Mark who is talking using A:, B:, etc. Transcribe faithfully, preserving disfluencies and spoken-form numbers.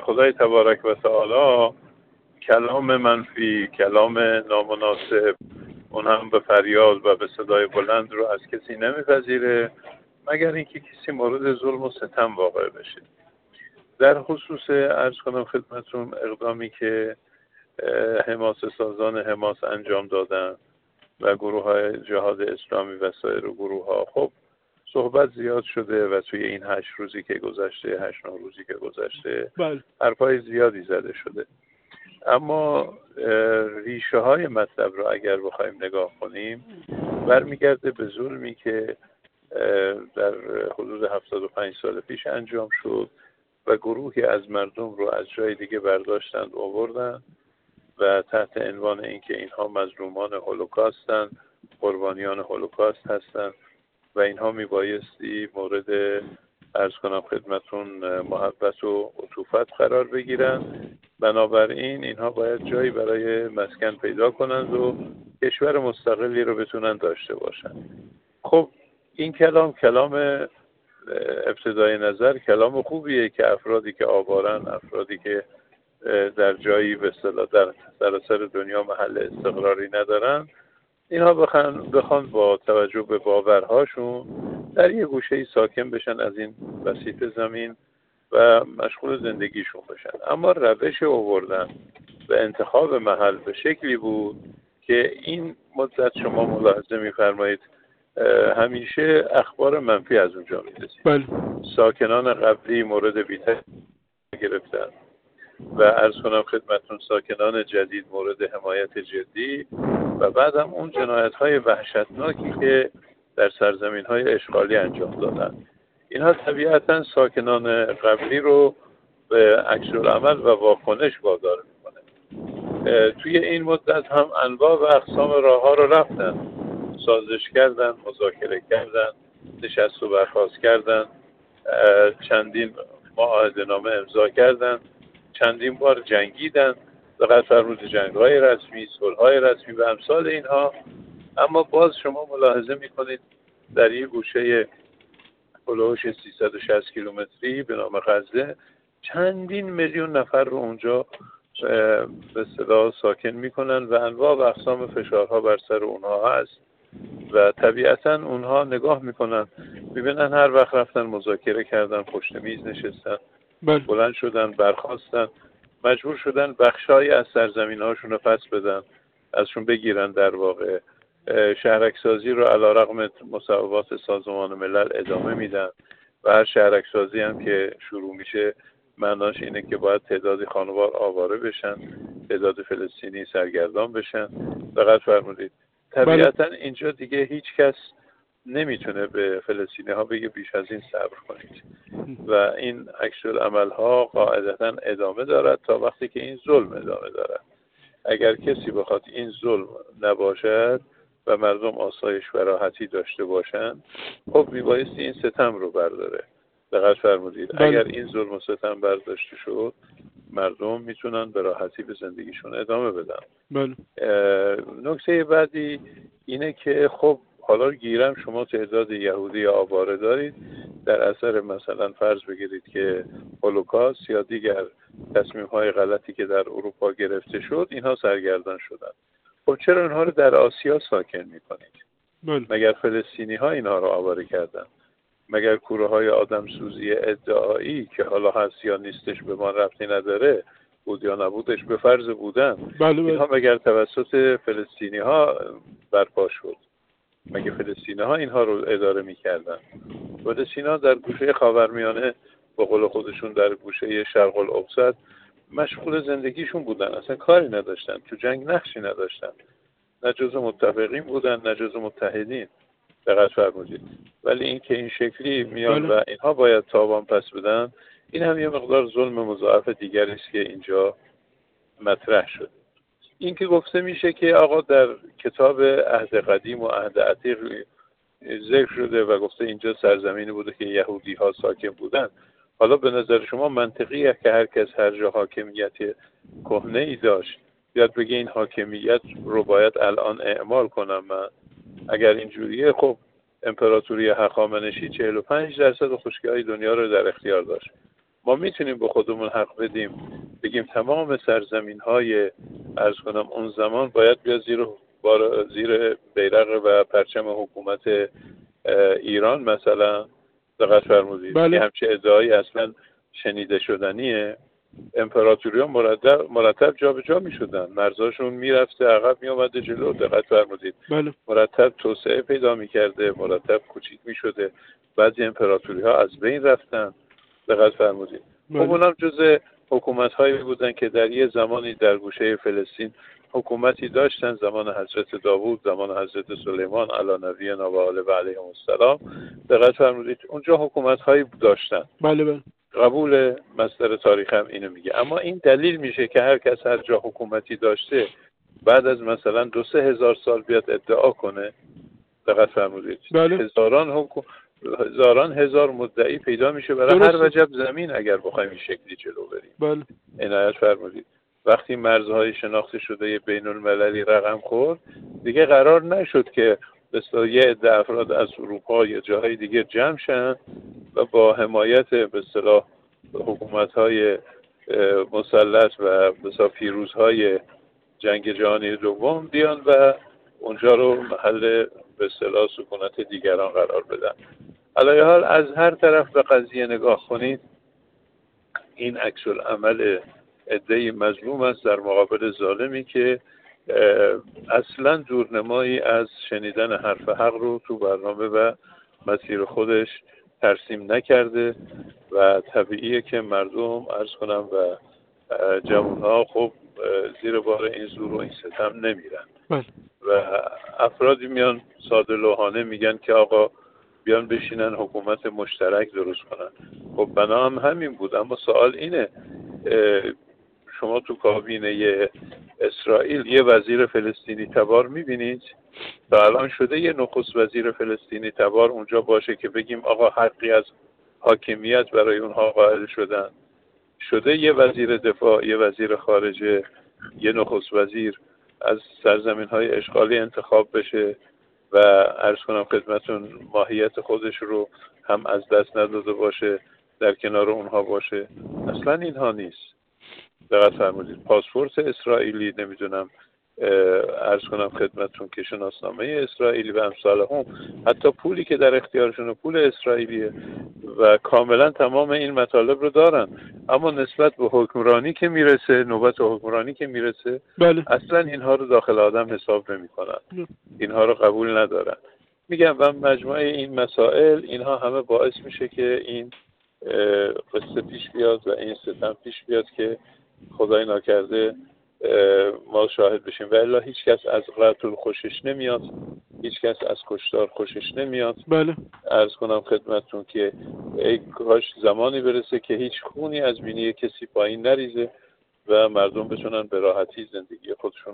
A: خدای تبارک و تعالی کلام منفی، کلام نامناسب، اون هم به فریاد و به صدای بلند رو از کسی نمیپذیره مگر اینکه کسی مورد ظلم و ستم واقع بشه. در خصوص عرض کنم خدمتون اقدامی که حماسه سازان حماس انجام دادن و گروه های جهاد اسلامی و سایر گروه ها، خب صحبت زیاد شده و توی این هشت روزی که گذشته، هشت نه روزی که گذشته حرفای زیادی زده شده. اما ریشه های مطلب رو اگر بخوایم نگاه کنیم برمیگرده به ظلمی که در حدود هفتاد و پنج سال پیش انجام شد و گروهی از مردم رو از جای دیگه برداشتند آوردن و تحت عنوان اینکه اینها مظلومان هولوکاستند، قربانیان هولوکاست هستند و اینها میبایستی مورد عرض کنم خدمتون محبت و عطوفت قرار بگیرن، بنابراین اینها باید جایی برای مسکن پیدا کنند و کشور مستقلی رو بتونن داشته باشن. خب این کلام کلام ابتدای نظر کلام خوبیه که افرادی که آوارن، افرادی که در جایی به اصطلاح در سراسر دنیا محل استقراری ندارن، اینها بخوان بخوان با توجه به باورهاشون در یه گوشه‌ای ساکن بشن از این بسیط زمین و مشغول زندگیشون بشن. اما روش آوردن و انتخاب محل به شکلی بود که این مدت شما ملاحظه می‌فرمایید همیشه اخبار منفی از اونجا می‌رسید.
B: بله.
A: ساکنان قبلی مورد بی‌تفاوتی گرفتن و عرض کنم خدمتون ساکنان جدید مورد حمایت جدی و بعد هم اون جنایت‌های وحشتناکی که در سرزمین‌های اشغالی انجام دادن. اینها طبیعتاً ساکنان قبلی رو به عکس‌العمل و واکنش وادار می‌کنه. توی این مدت هم انواع و اقسام راه‌ها رو رفتن، سازش کردن، مذاکره کردن، نشست و برخاست کردن، چندین معاهده‌نامه امضا کردن، چندین بار جنگیدن، فقط فرمود جنگ‌های رسمی، صلح‌های رسمی و امثال اینها. اما باز شما ملاحظه می‌کنید در یک گوشه هلوش سیصد و شصت کیلومتری به نام غزه چندین میلیون نفر رو اونجا به اصطلاح ساکن می‌کنن و انواع و اقسام فشارها بر سر اونها هست و طبیعتاً اونها نگاه می‌کنن می‌بینن هر وقت رفتن مذاکره کردن، پشت میز نشستن، بلند شدن، برخاستن، مجبور شدن بخشای از سرزمین‌هاشون رو پس بدن، ازشون بگیرن. در واقع شهرک‌سازی رو علیرغم مصوبات سازمان ملل ادامه میدن و هر شهرک‌سازی هم که شروع میشه معناش اینه که باید تعدادی خانوار آواره بشن، تعداد فلسطینی سرگردان بشن. دقت فرمودید. طبیعتاً اینجا دیگه هیچ کس نمیتونه به فلسطینی ها بگه بیش از این صبر کنید و این عکس‌العمل ها قاعدتاً ادامه دارد تا وقتی که این ظلم ادامه دارد. اگر کسی بخواد این ظلم نباشد و مردم آسایش و راحتی داشته باشند، خب میبایستی این ستم رو برداره. دقت فرمودید. اگر این ظلم و ستم برداشته شد مردم میتونن به راحتی به زندگیشون ادامه بدن.
B: بله.
A: نکته بعدی اینه که خب حالا گیرم شما تعداد یهودی آواره دارید در اثر مثلا فرض بگیرید که هولوکاست یا دیگر تصمیم‌های غلطی که در اروپا گرفته شد اینها سرگردان شدن. خب چرا اینها رو در آسیا ساکن می‌کنید؟
B: بله.
A: مگر فلسطینی ها اینها رو آواره کردن؟ مگر کوره های آدم سوزی ادعایی که حالا هست یا نیستش به ما ربطی نداره، بود یا نبودش، به فرض بودن،
B: بله بله.
A: اینها مگر توسط فلسطینی ها برپا شد؟ مگه فلسطینی ها اینها رو اداره میکردن؟ فلسطینی ها در گوشه خاورمیانه به قول خودشون در گوشه شرق الاوسط مشغول زندگیشون بودن، اصلا کاری نداشتن، تو جنگ نقشی نداشتن، نه جزو متفقین بودن نه جزو متحدین. دقت فرمودید. ولی این که این شکلی میان و اینها باید تاوان پس بدن، این هم یه مقدار ظلم مضاعف دیگری است که اینجا مطرح شد. این که گفته میشه که آقا در کتاب عهد قدیم و عهد عتیق ذکر شده و گفته اینجا سرزمینی بوده که یهودی ها ساکن بودن. حالا به نظر شما منطقیه که هر کس هر جا حاکمیت کهنه ای داشت بیاد بگه این حاکمیت رو باید الان اعمال کنم من؟ اگر اینجوریه خب امپراتوری هخامنشی چهل و پنج درصد خشکی‌های دنیا رو در اختیار داشت. ما میتونیم به خودمون حق بدیم بگیم تمام سرزمین های عرض کنم اون زمان باید بیاد زیر بار زیر بیرق و پرچم حکومت ایران مثلا؟ دقت فرمودید.
B: بله.
A: یه همچه ادعایی اصلا شنیده شدنیه. امپراتوریان مرتب مرتب جابجا میشدن، مرزاشون میرفته عقب میومده جلو. دقت فرمودید.
B: بله.
A: مرتب توسعه پیدا میکرده، مرتب کوچیک میشده. بعضی امپراتوری ها از بین رفتن. دقت فرمودید.
B: بله.
A: خب اونم جز حکومت هایی بودن که در یه زمانی در گوشه فلسطین حکومتی داشتن، زمان حضرت داوود، زمان حضرت سلیمان علی نبینا و آله و علیهم السلام. دقت فرمودید اونجا حکومت هایی داشتن.
B: بله بله.
A: قبول مصدر تاریخ هم اینو میگه. اما این دلیل میشه که هر کس هر جا حکومتی داشته بعد از مثلا دو سه هزار سال بیاد ادعا کنه؟ دقت فرمودید.
B: بله.
A: هزاران حکم... هزاران هزار مدعی پیدا میشه برای
B: درسته.
A: هر وجب زمین اگر بخوایم این شکلی جلو بریم.
B: بله.
A: عنایت فرمودید. وقتی مرزهای شناخته شده بین المللی رقم خورد، دیگه قرار نشد که مثلا یه عده افراد از اروپا یا جاهای دیگه جمع شن و با حمایت به اصطلاح حکومت‌های مسلط و مثلا پیروزهای جنگ جهانی دوم بیان و اونجا رو محل به اصطلاح سکونت دیگران قرار بدن. علی حال از هر طرف به قضیه نگاه کنید، این عکس العمل عده‌ای مظلوم است در مقابل ظالمی که اصلا دورنمایی از شنیدن حرف حق رو تو برنامه و مسیر خودش ترسیم نکرده و طبیعیه که مردم عرض کنم و جوانها خب زیر بار این زور و این ستم نمیرن و افرادی میان ساده لوحانه میگن که آقا بیان بشینن حکومت مشترک درست کنن. خب بنا هم همین بود. اما سوال اینه، شما تو کابینه اسرائیل یه وزیر فلسطینی تبار میبینید؟ تا الان شده یه نخست وزیر فلسطینی تبار اونجا باشه که بگیم آقا حقی از حاکمیت برای اونها قائل شدن؟ شده یه وزیر دفاع، یه وزیر خارجه، یه نخست وزیر از سرزمین های اشغالی انتخاب بشه و عرض کنم خدمتون ماهیت خودش رو هم از دست نداده باشه، در کنار اونها باشه؟ اصلا اینها نیست. دقت فرمودید. پاسپورت اسرائیلی، نمیدونم عرض کنم خدمتون که شناسنامه اسرائیلی و امثال هم، حتی پولی که در اختیارشون پول اسرائیلیه و کاملا تمام این مطالب رو دارن، اما نسبت به حکمرانی که میرسه، نوبت حکمرانی که میرسه،
B: بله.
A: اصلا اینها رو داخل آدم حساب نمی کنن، اینها رو قبول ندارن. میگم و مجموعه این مسائل اینها همه باعث میشه که این قصه پیش بیاد و این ستم پیش بیاد که خدای ناکرده ما شاهد بشیم. و الا هیچ کس از قتل خوشش نمیاد، هیچ کس از کشتار خوشش نمیاد.
B: بله.
A: عرض کنم خدمتتون که ای کاش زمانی برسه که هیچ خونی از بینی کسی پایین نریزه و مردم بتونن به راحتی زندگی خودشون